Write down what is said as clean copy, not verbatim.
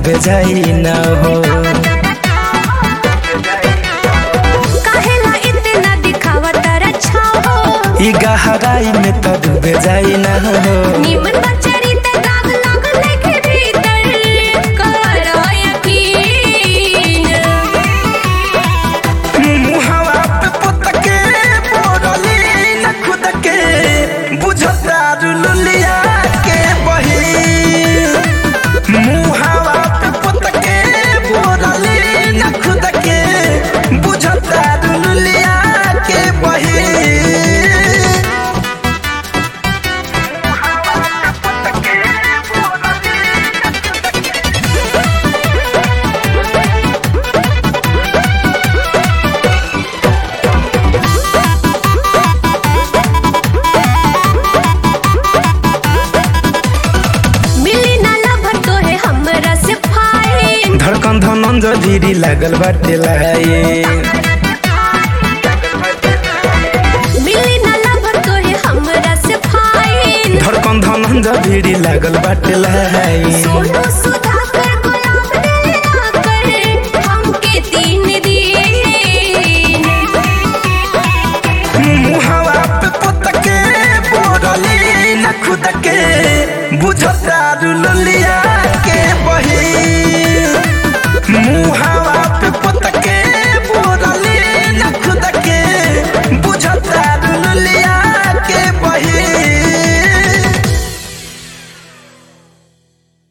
डूबे जाई ना हो। काहेला इतना दिखावा तारा छाओ, ई गहराई में तो डूबे जाई ना हो। निमन बचरी त दाग लागले के भीतर करो यकीन। मुहावा पे पुतके बोरली न खुद के बुझता रुलिया के बही। मुहावा पे पुतके बोरली न खुद के बुझता रुलिया के बही। मिली ना लभर तोहे हमरा से फाइन, धड़कन धनन जधीरी लागल बाटे लाए। मिली ना लभर तोहे हमरा से फाइन। धड़कन धनन जधीरी लागल बाटे लाए। सोनू सुधाकर गुलाब दिल आकर हमके 3 दिन। मुहावा पे पुतके बोरली न खुद के बुझता रुलिया के बही।